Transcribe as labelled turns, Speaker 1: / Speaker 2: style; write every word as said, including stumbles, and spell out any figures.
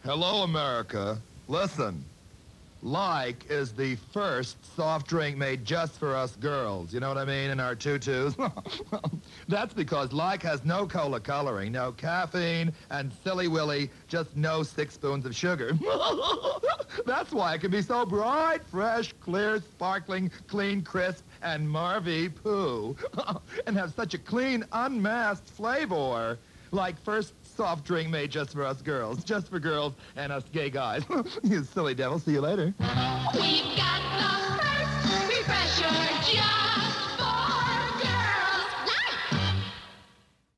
Speaker 1: Hello, America. Listen. Like is the first soft drink made just for us girls. You know what I mean? In our tutus. That's because Like has no cola coloring, no caffeine, and silly willy, just no six spoons of sugar. That's why it can be so bright, fresh, clear, sparkling, clean, crisp, and Marvy poo. And have such a clean, unmasked flavor. Like first soft drink made just for us girls. Just for girls and us gay guys. You silly devil. See you later.
Speaker 2: We've got the first refresher just